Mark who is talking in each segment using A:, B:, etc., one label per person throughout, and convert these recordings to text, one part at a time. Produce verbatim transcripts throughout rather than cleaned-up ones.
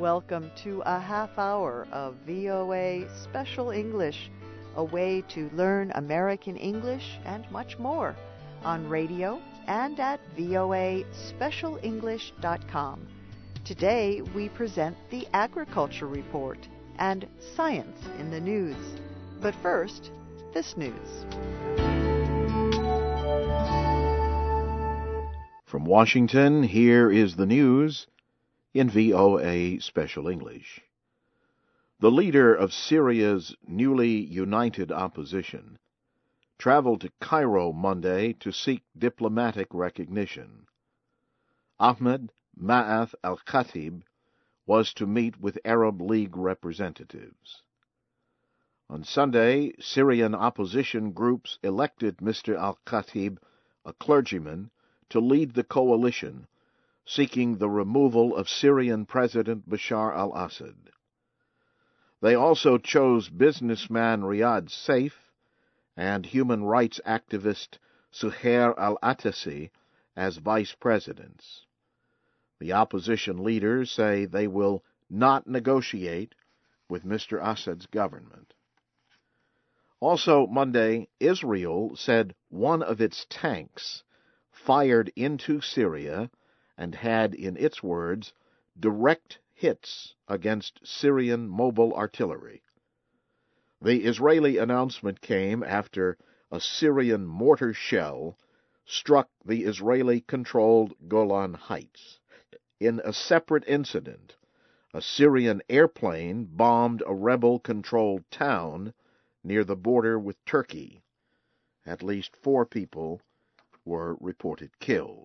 A: Welcome to a half hour of V O A Special English, a way to learn American English and much more on radio and at V O A special english dot com. Today we present the Agriculture Report and Science in the News. But first, this news.
B: From Washington, here is the news in V O A Special English. The leader of Syria's newly united opposition traveled to Cairo Monday to seek diplomatic recognition. Ahmed Ma'ath al-Khatib was to meet with Arab League representatives. On Sunday, Syrian opposition groups elected Mister al-Khatib, a clergyman, to lead the coalition seeking the removal of Syrian President Bashar al-Assad. They also chose businessman Riyad Saif and human rights activist Suhair al-Atasi as vice presidents. The opposition leaders say they will not negotiate with Mister Assad's government. Also Monday, Israel said one of its tanks fired into Syria and had, in its words, direct hits against Syrian mobile artillery. The Israeli announcement came after a Syrian mortar shell struck the Israeli-controlled Golan Heights. In a separate incident, a Syrian airplane bombed a rebel-controlled town near the border with Turkey. At least four people were reported killed.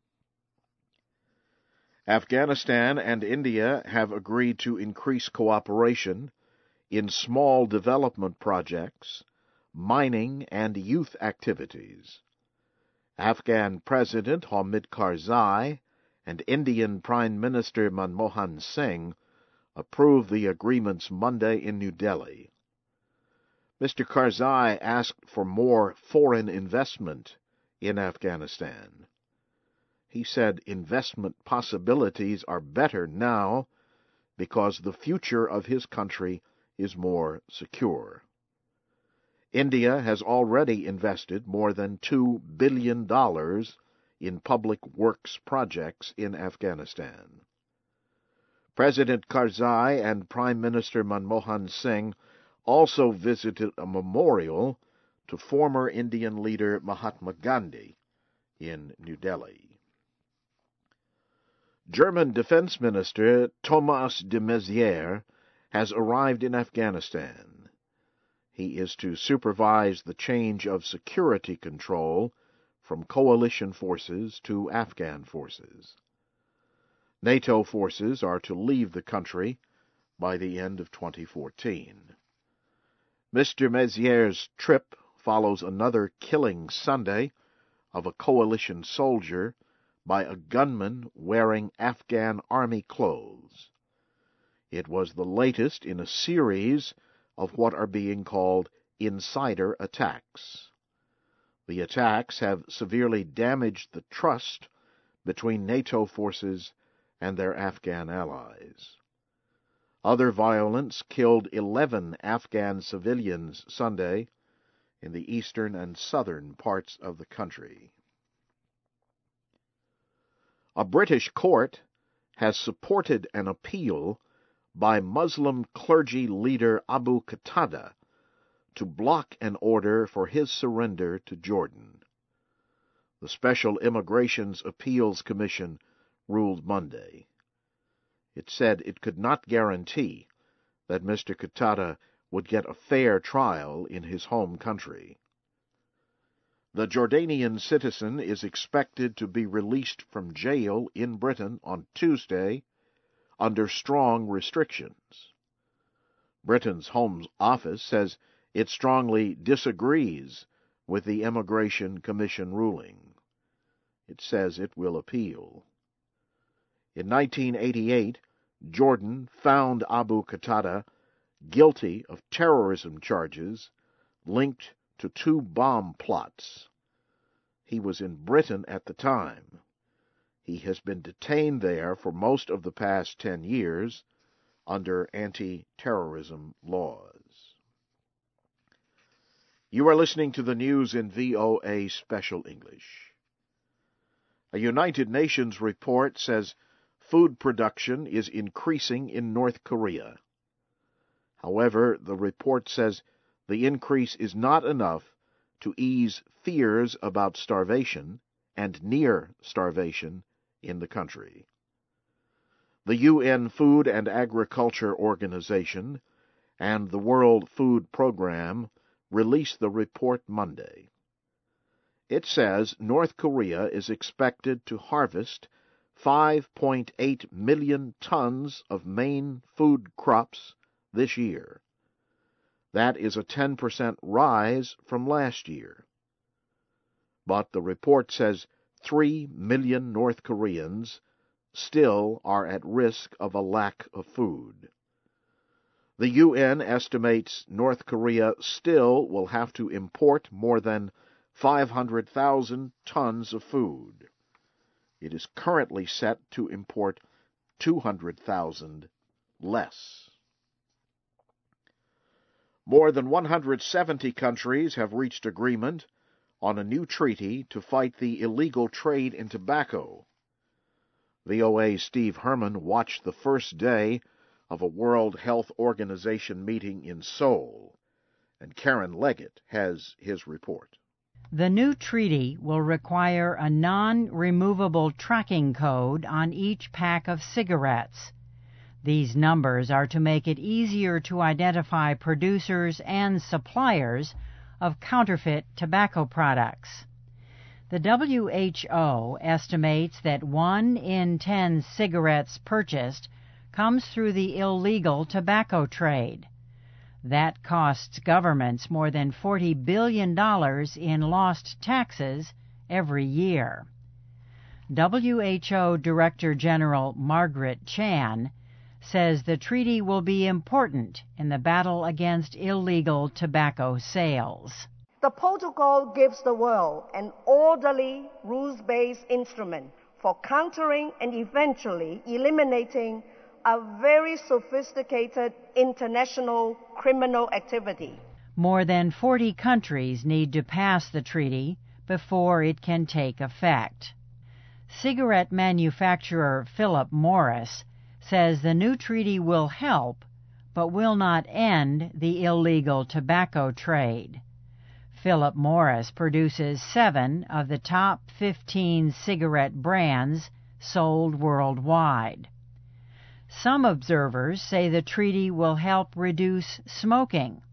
B: Afghanistan and India have agreed to increase cooperation in small development projects, mining, and youth activities. Afghan President Hamid Karzai and Indian Prime Minister Manmohan Singh approved the agreements Monday in New Delhi. Mister Karzai asked for more foreign investment in Afghanistan. He said investment possibilities are better now because the future of his country is more secure. India has already invested more than two billion dollars in public works projects in Afghanistan. President Karzai and Prime Minister Manmohan Singh also visited a memorial to former Indian leader Mahatma Gandhi in New Delhi. German Defense Minister Thomas de Maizière has arrived in Afghanistan. He is to supervise the change of security control from coalition forces to Afghan forces. NATO forces are to leave the country by the end of twenty fourteen. Mister Maizière's trip follows another killing Sunday of a coalition soldier by a gunman wearing Afghan army clothes. It was the latest in a series of what are being called insider attacks. The attacks have severely damaged the trust between NATO forces and their Afghan allies. Other violence killed eleven Afghan civilians Sunday in the eastern and southern parts of the country. A British court has supported an appeal by Muslim clergy leader Abu Qatada to block an order for his surrender to Jordan. The Special Immigrations Appeals Commission ruled Monday. It said it could not guarantee that Mister Qatada would get a fair trial in his home country. The Jordanian citizen is expected to be released from jail in Britain on Tuesday under strong restrictions. Britain's Home Office says it strongly disagrees with the Immigration Commission ruling. It says it will appeal. In nineteen eighty-eight, Jordan found Abu Qatada guilty of terrorism charges linked to two bomb plots. He was in Britain at the time. He has been detained there for most of the past ten years under anti-terrorism laws. You are listening to the news in V O A Special English. A United Nations report says food production is increasing in North Korea. However, the report says the increase is not enough to ease fears about starvation and near starvation in the country. The U N Food and Agriculture Organization and the World Food Program released the report Monday. It says North Korea is expected to harvest five point eight million tons of main food crops this year. That is a ten percent rise from last year. But the report says three million North Koreans still are at risk of a lack of food. The U N estimates North Korea still will have to import more than five hundred thousand tons of food. It is currently set to import two hundred thousand less. More than one hundred seventy countries have reached agreement on a new treaty to fight the illegal trade in tobacco. V O A's Steve Herman watched the first day of a World Health Organization meeting in Seoul, and Karen Leggett has his report.
C: The new treaty will require a non-removable tracking code on each pack of cigarettes. These numbers are to make it easier to identify producers and suppliers of counterfeit tobacco products. The W H O estimates that one in ten cigarettes purchased comes through the illegal tobacco trade. That costs governments more than forty billion dollars in lost taxes every year. W H O Director General Margaret Chan says the treaty will be important in the battle against illegal tobacco sales.
D: The protocol gives the world an orderly, rules-based instrument for countering and eventually eliminating a very sophisticated international criminal activity.
C: More than forty countries need to pass the treaty before it can take effect. Cigarette manufacturer Philip Morris says the new treaty will help, but will not end the illegal tobacco trade. Philip Morris produces seven of the top fifteen cigarette brands sold worldwide. Some observers say the treaty will help reduce smoking.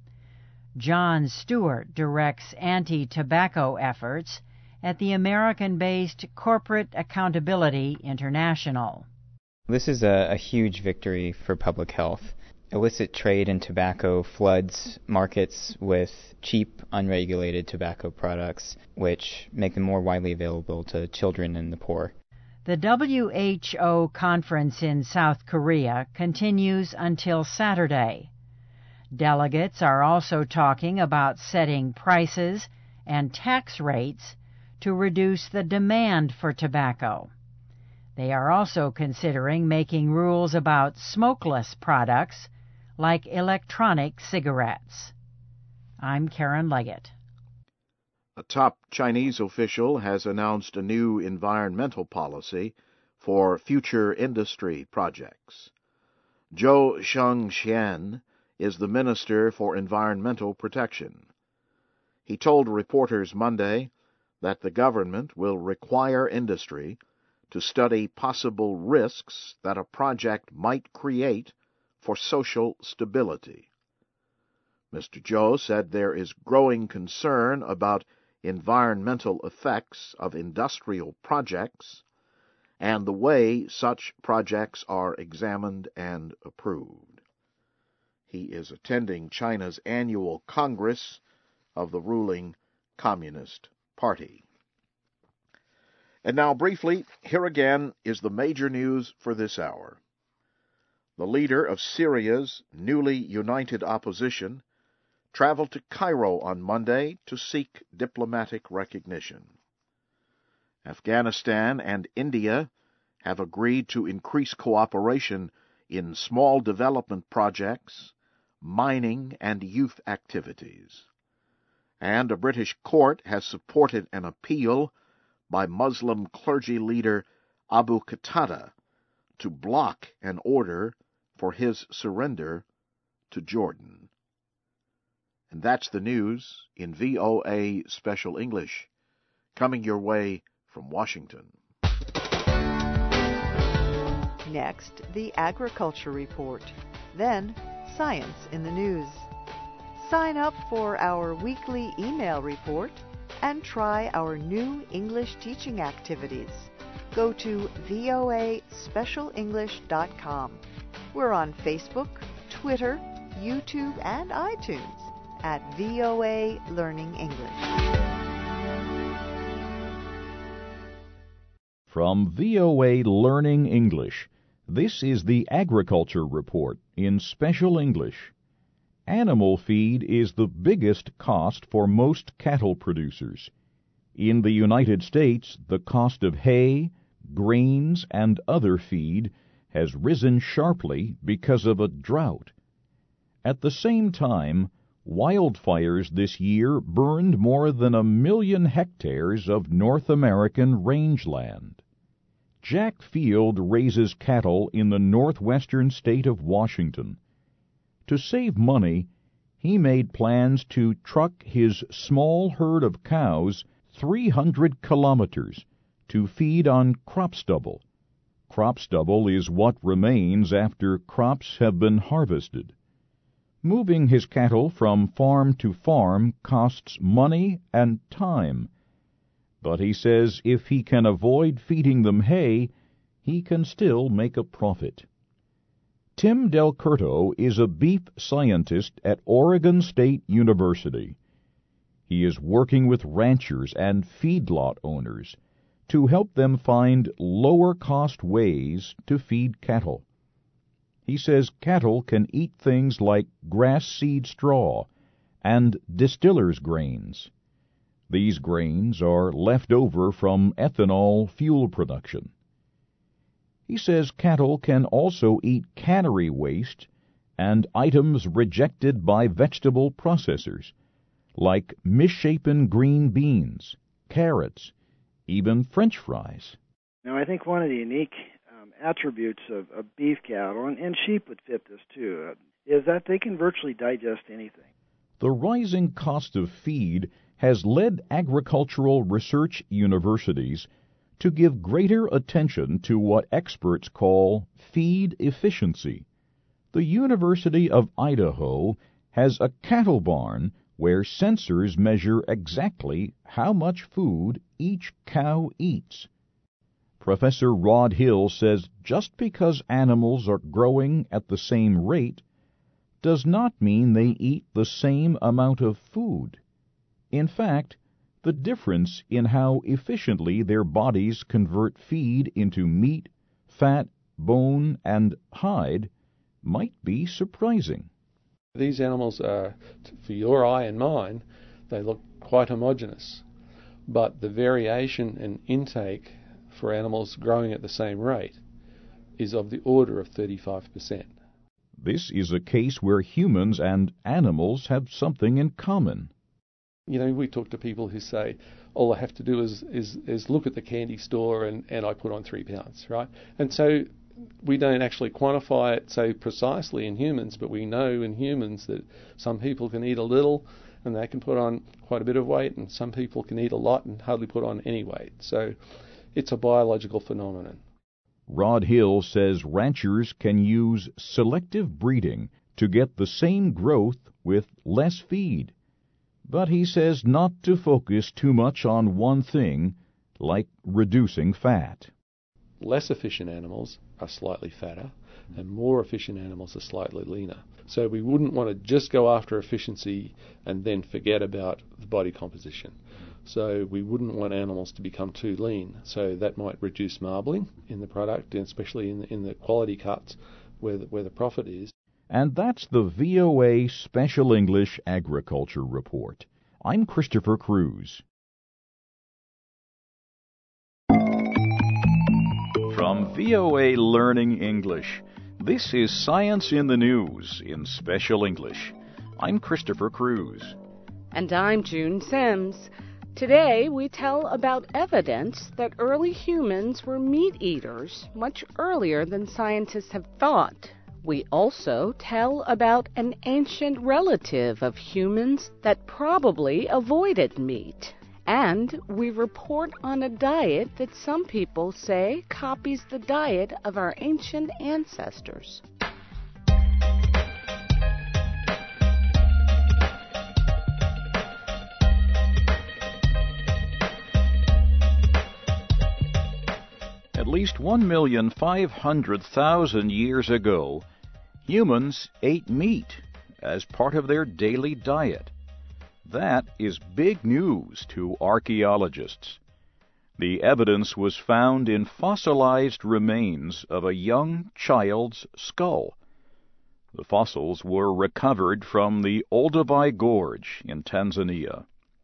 C: John Stewart directs anti-tobacco efforts at the American-based Corporate Accountability International.
E: This is a, a huge victory for public health. Illicit trade in tobacco floods markets with cheap, unregulated tobacco products, which make them more widely available to children and the poor.
C: The W H O conference in South Korea continues until Saturday. Delegates are also talking about setting prices and tax rates to reduce the demand for tobacco. They are also considering making rules about smokeless products like electronic cigarettes. I'm Karen Leggett.
B: A top Chinese official has announced a new environmental policy for future industry projects. Zhou Shengxian is the Minister for Environmental Protection. He told reporters Monday that the government will require industry to study possible risks that a project might create for social stability. Mister Zhou said there is growing concern about environmental effects of industrial projects and the way such projects are examined and approved. He is attending China's annual Congress of the ruling Communist Party. And now, briefly, here again is the major news for this hour. The leader of Syria's newly united opposition traveled to Cairo on Monday to seek diplomatic recognition. Afghanistan and India have agreed to increase cooperation in small development projects, mining, and youth activities. And a British court has supported an appeal by Muslim clergy leader Abu Qatada to block an order for his surrender to Jordan. And that's the news in V O A Special English, coming your way from Washington.
A: Next, the Agriculture Report. Then, Science in the News. Sign up for our weekly email report and try our new English teaching activities. Go to V O A special english dot com. We're on Facebook, Twitter, YouTube, and iTunes at V O A Learning English.
F: From V O A Learning English, this is the Agriculture Report in Special English. Animal feed is the biggest cost for most cattle producers. In the United States, the cost of hay, grains, and other feed has risen sharply because of a drought. At the same time, wildfires this year burned more than a million hectares of North American rangeland. Jack Field raises cattle in the northwestern state of Washington. To save money, he made plans to truck his small herd of cows three hundred kilometers to feed on crop stubble. Crop stubble is what remains after crops have been harvested. Moving his cattle from farm to farm costs money and time. But he says if he can avoid feeding them hay, he can still make a profit. Tim Del Curto is a beef scientist at Oregon State University. He is working with ranchers and feedlot owners to help them find lower-cost ways to feed cattle. He says cattle can eat things like grass seed straw and distiller's grains. These grains are left over from ethanol fuel production. He says cattle can also eat cannery waste and items rejected by vegetable processors, like misshapen green beans, carrots, even French fries.
G: Now, I think one of the unique um, attributes of, of beef cattle, and, and sheep would fit this too, uh, is that they can virtually digest anything.
F: The rising cost of feed has led agricultural research universities to give greater attention to what experts call feed efficiency. The University of Idaho has a cattle barn where sensors measure exactly how much food each cow eats. Professor Rod Hill says just because animals are growing at the same rate does not mean they eat the same amount of food. In fact, the difference in how efficiently their bodies convert feed into meat, fat, bone, and hide might be surprising.
H: These animals are, for your eye and mine, they look quite homogeneous, but the variation in intake for animals growing at the same rate is of the order of thirty-five percent.
F: This is a case where humans and animals have something in common.
H: You know, we talk to people who say, all I have to do is, is, is look at the candy store and, and I put on three pounds, right? And so we don't actually quantify it so precisely in humans, but we know in humans that some people can eat a little and they can put on quite a bit of weight, and some people can eat a lot and hardly put on any weight. So it's a biological phenomenon.
F: Rod Hill says ranchers can use selective breeding to get the same growth with less feed. But he says not to focus too much on one thing, like reducing fat.
H: Less efficient animals are slightly fatter, and more efficient animals are slightly leaner. So we wouldn't want to just go after efficiency and then forget about the body composition. So we wouldn't want animals to become too lean. So that might reduce marbling in the product, and especially in the, in the quality cuts where the, where the profit is.
F: And that's the V O A Special English Agriculture Report. I'm Christopher Cruz. From V O A Learning English, This is Science in the News in Special English. I'm Christopher Cruz.
I: And I'm June Sims. Today we tell about evidence that early humans were meat eaters much earlier than scientists have thought. We also tell about an ancient relative of humans that probably avoided meat. And we report on a diet that some people say copies the diet of our ancient ancestors.
F: At least one million five hundred thousand years ago, humans ate meat as part of their daily diet. That is big news to archaeologists. The evidence was found in fossilized remains of a young child's skull. The fossils were recovered from the Olduvai Gorge in Tanzania.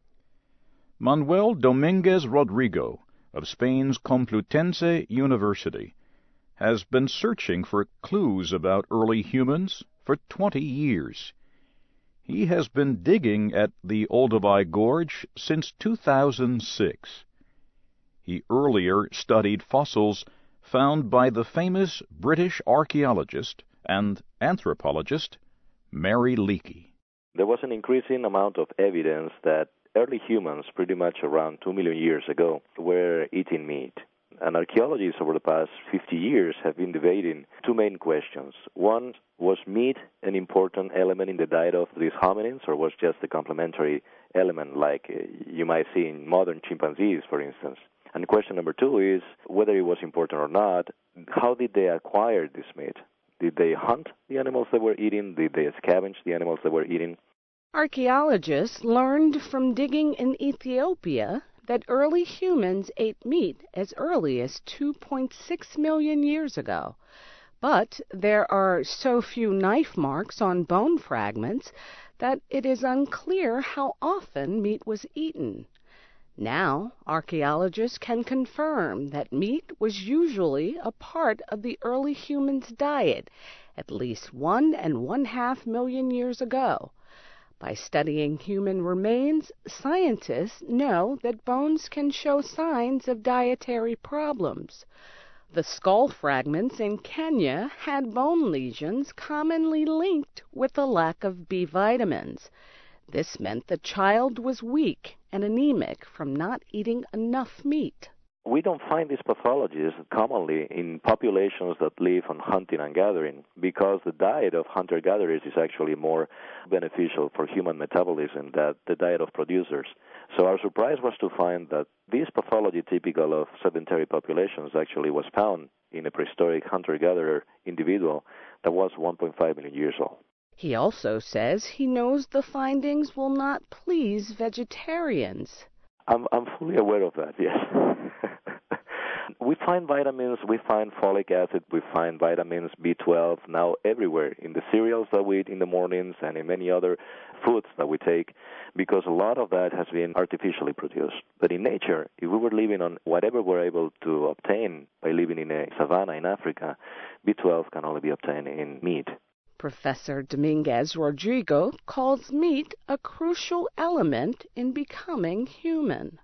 F: Manuel Dominguez Rodrigo of Spain's Complutense University has been searching for clues about early humans for twenty years. He has been digging at the Olduvai Gorge since two thousand six. He earlier studied fossils found by the famous British archaeologist and anthropologist Mary Leakey.
J: There was an increasing amount of evidence that early humans, pretty much around two million years ago, were eating meat. And archaeologists over the past fifty years have been debating two main questions. One, was meat an important element in the diet of these hominins, or was just a complementary element like uh, you might see in modern chimpanzees, for instance? And question number two is whether it was important or not, how did they acquire this meat? Did they hunt the animals they were eating? Did they scavenge the animals they were eating?
I: Archaeologists learned from digging in Ethiopia that early humans ate meat as early as two point six million years ago. But there are so few knife marks on bone fragments that it is unclear how often meat was eaten. Now, archaeologists can confirm that meat was usually a part of the early humans' diet at least one and one half million years ago. By studying human remains, scientists know that bones can show signs of dietary problems. The skull fragments in Kenya had bone lesions commonly linked with a lack of B vitamins. This meant the child was weak and anemic from not eating enough meat.
J: We don't find these pathologies commonly in populations that live on hunting and gathering, because the diet of hunter-gatherers is actually more beneficial for human metabolism than the diet of producers. So our surprise was to find that this pathology typical of sedentary populations actually was found in a prehistoric hunter-gatherer individual that was one point five million years old.
I: He also says he knows the findings will not please vegetarians.
J: I'm, I'm fully aware of that, yes. We find vitamins, we find folic acid, we find vitamins B twelve now everywhere in the cereals that we eat in the mornings and in many other foods that we take, because a lot of that has been artificially produced. But in nature, if we were living on whatever we're able to obtain by living in a savanna in Africa, B twelve can only be obtained in meat.
I: Professor Dominguez Rodrigo calls meat a crucial element in becoming human.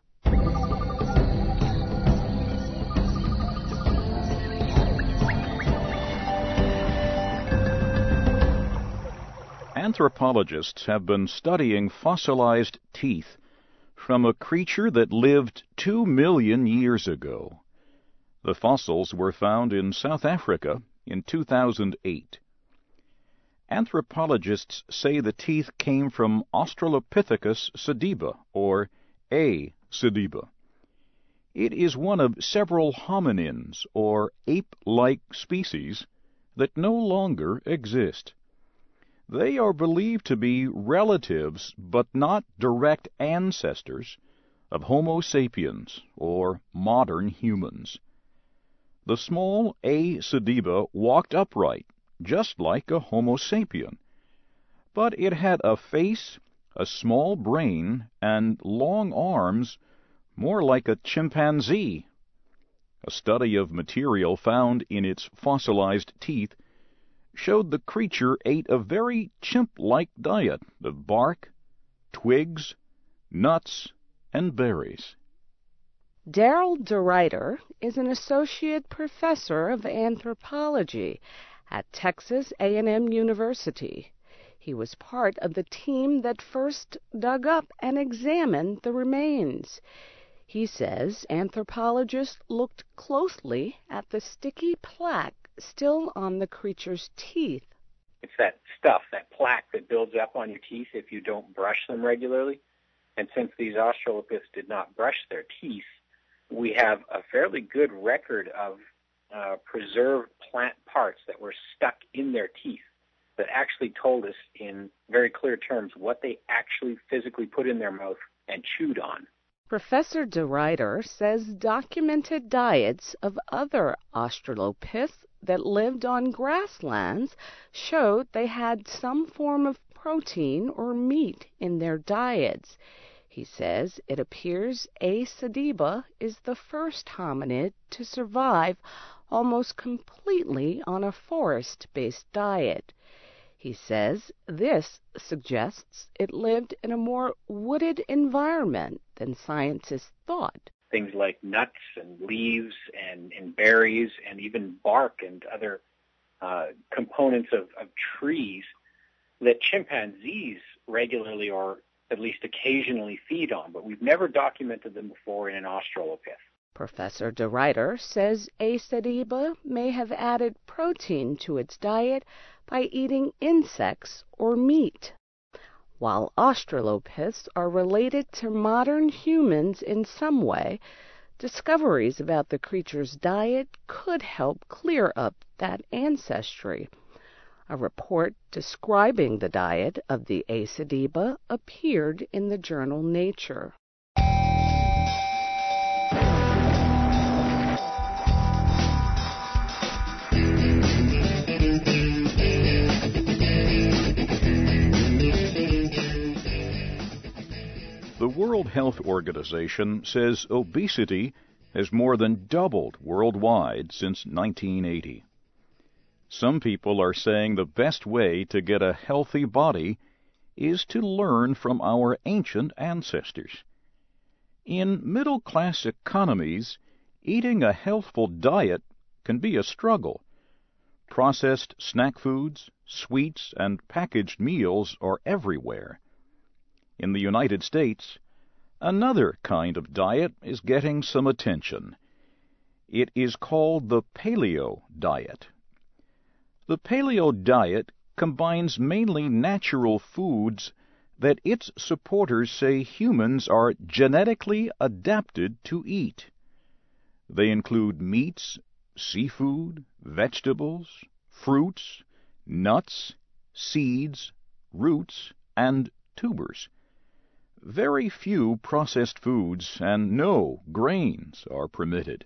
F: Anthropologists have been studying fossilized teeth from a creature that lived two million years ago. The fossils were found in South Africa in two thousand eight. Anthropologists say the teeth came from Australopithecus sediba, or A. sediba. It is one of several hominins, or ape-like species, that no longer exist. They are believed to be relatives, but not direct ancestors, of Homo sapiens, or modern humans. The small A. sediba walked upright, just like a Homo sapien, but it had a face, a small brain, and long arms, more like a chimpanzee. A study of material found in its fossilized teeth showed the creature ate a very chimp-like diet of bark, twigs, nuts, and berries.
I: Darrell DeRuyter is an associate professor of anthropology at Texas A and M University. He was part of the team that first dug up and examined the remains. He says anthropologists looked closely at the sticky plaque still on the creature's teeth.
K: It's that stuff, that plaque that builds up on your teeth if you don't brush them regularly. And since these Australopiths did not brush their teeth, we have a fairly good record of uh, preserved plant parts that were stuck in their teeth that actually told us in very clear terms what they actually physically put in their mouth and chewed on.
I: Professor DeRuyter says documented diets of other Australopiths that lived on grasslands showed they had some form of protein or meat in their diets. He says it appears A. sediba is the first hominid to survive almost completely on a forest-based diet. He says this suggests it lived in a more wooded environment than scientists thought.
K: Things like nuts and leaves and, and berries and even bark and other uh, components of, of trees that chimpanzees regularly or at least occasionally feed on, but we've never documented them before in an Australopith.
I: Professor DeRuyter says A. sediba may have added protein to its diet by eating insects or meat. While Australopiths are related to modern humans in some way, discoveries about the creature's diet could help clear up that ancestry. A report describing the diet of the A. sediba appeared in the journal Nature.
F: The World Health Organization says obesity has more than doubled worldwide since nineteen eighty. Some people are saying the best way to get a healthy body is to learn from our ancient ancestors. In middle-class economies, eating a healthful diet can be a struggle. Processed snack foods, sweets, and packaged meals are everywhere. In the United States, another kind of diet is getting some attention. It is called the paleo diet. The paleo diet combines mainly natural foods that its supporters say humans are genetically adapted to eat. They include meats, seafood, vegetables, fruits, nuts, seeds, roots, and tubers. Very few processed foods and no grains are permitted.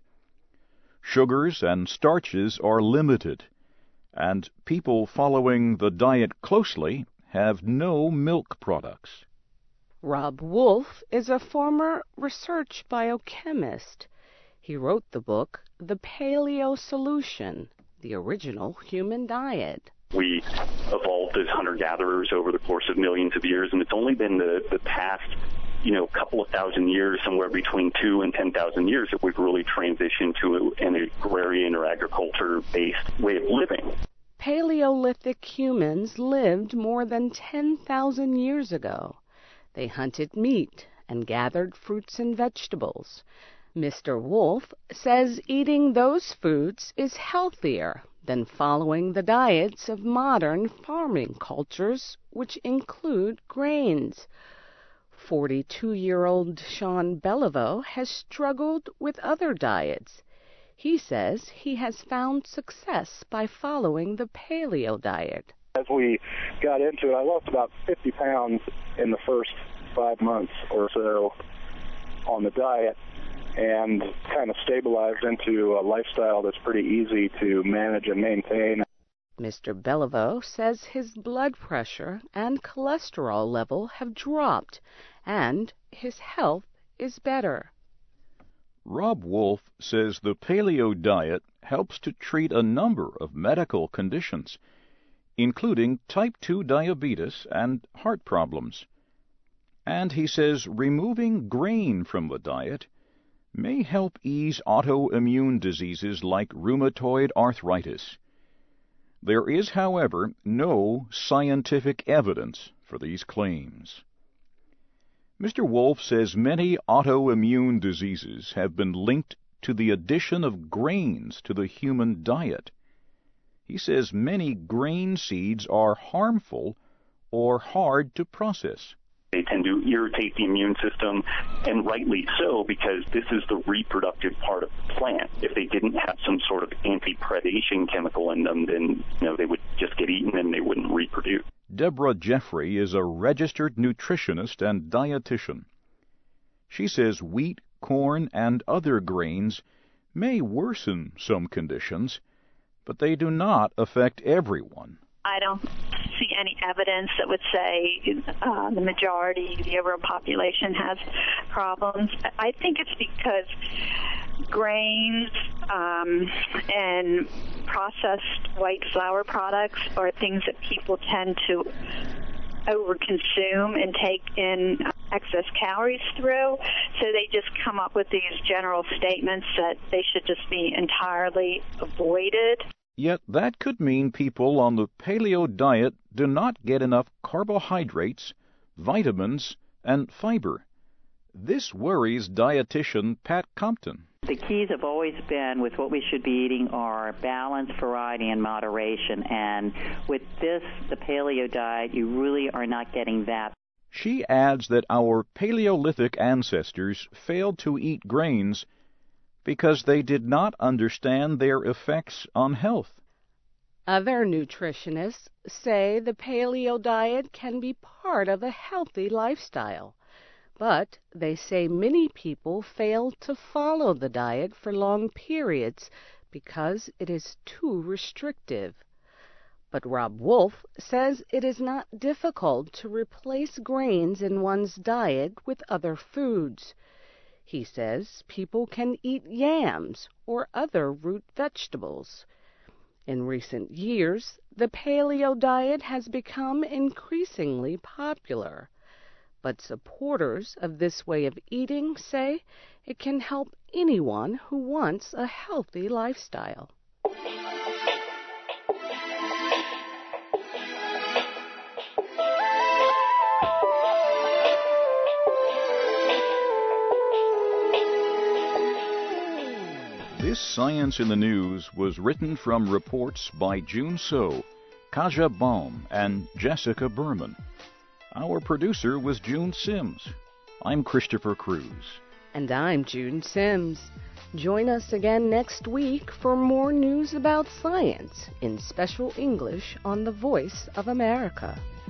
F: Sugars and starches are limited, and people following the diet closely have no milk products.
I: Rob Wolf is a former research biochemist. He wrote the book The Paleo Solution, the original human diet.
L: We evolved as hunter-gatherers over the course of millions of years, and it's only been the, the past, you know, couple of thousand years, somewhere between two and ten thousand years, that we've really transitioned to an agrarian or agriculture-based way of living.
I: Paleolithic humans lived more than ten thousand years ago. They hunted meat and gathered fruits and vegetables. Mister Wolf says eating those foods is healthier than following the diets of modern farming cultures, which include grains. forty-two-year-old Sean Beliveau has struggled with other diets. He says he has found success by following the paleo diet.
M: As we got into it, I lost about fifty pounds in the first five months or so on the diet, and kind of stabilized into a lifestyle that's pretty easy to manage and maintain.
I: Mister Beliveau says his blood pressure and cholesterol level have dropped, and his health is better.
F: Rob Wolf says the paleo diet helps to treat a number of medical conditions, including type two diabetes and heart problems. And he says removing grain from the diet may help ease autoimmune diseases like rheumatoid arthritis. There is, however, no scientific evidence for these claims. Mister Wolf says many autoimmune diseases have been linked to the addition of grains to the human diet. He says many grain seeds are harmful or hard to process.
L: They tend to irritate the immune system, and rightly so, because this is the reproductive part of the plant. If they didn't have some sort of anti-predation chemical in them, then you know they would just get eaten and they wouldn't reproduce.
F: Deborah Jeffrey is a registered nutritionist and dietitian. She says wheat, corn, and other grains may worsen some conditions, but they do not affect everyone.
N: I don't see any evidence that would say uh, the majority, the overall population has problems. I think it's because grains um, and processed white flour products are things that people tend to overconsume and take in excess calories through, so they just come up with these general statements that they should just be entirely avoided.
F: Yet that could mean people on the paleo diet do not get enough carbohydrates, vitamins, and fiber. This worries dietitian Pat Compton.
O: The keys have always been with what we should be eating are balance, variety, and moderation. And with this, the paleo diet, you really are not getting that.
F: She adds that our Paleolithic ancestors failed to eat grains because they did not understand their effects on health.
I: Other nutritionists say the paleo diet can be part of a healthy lifestyle, but they say many people fail to follow the diet for long periods because it is too restrictive. But Rob Wolf says it is not difficult to replace grains in one's diet with other foods. He says people can eat yams or other root vegetables. In recent years, the paleo diet has become increasingly popular, but supporters of this way of eating say it can help anyone who wants a healthy lifestyle.
F: This Science in the News was written from reports by June So, Kaja Baum, and Jessica Berman. Our producer was June Sims. I'm Christopher Cruz.
I: And I'm June Sims. Join us again next week for more news about science in special English on the Voice of America.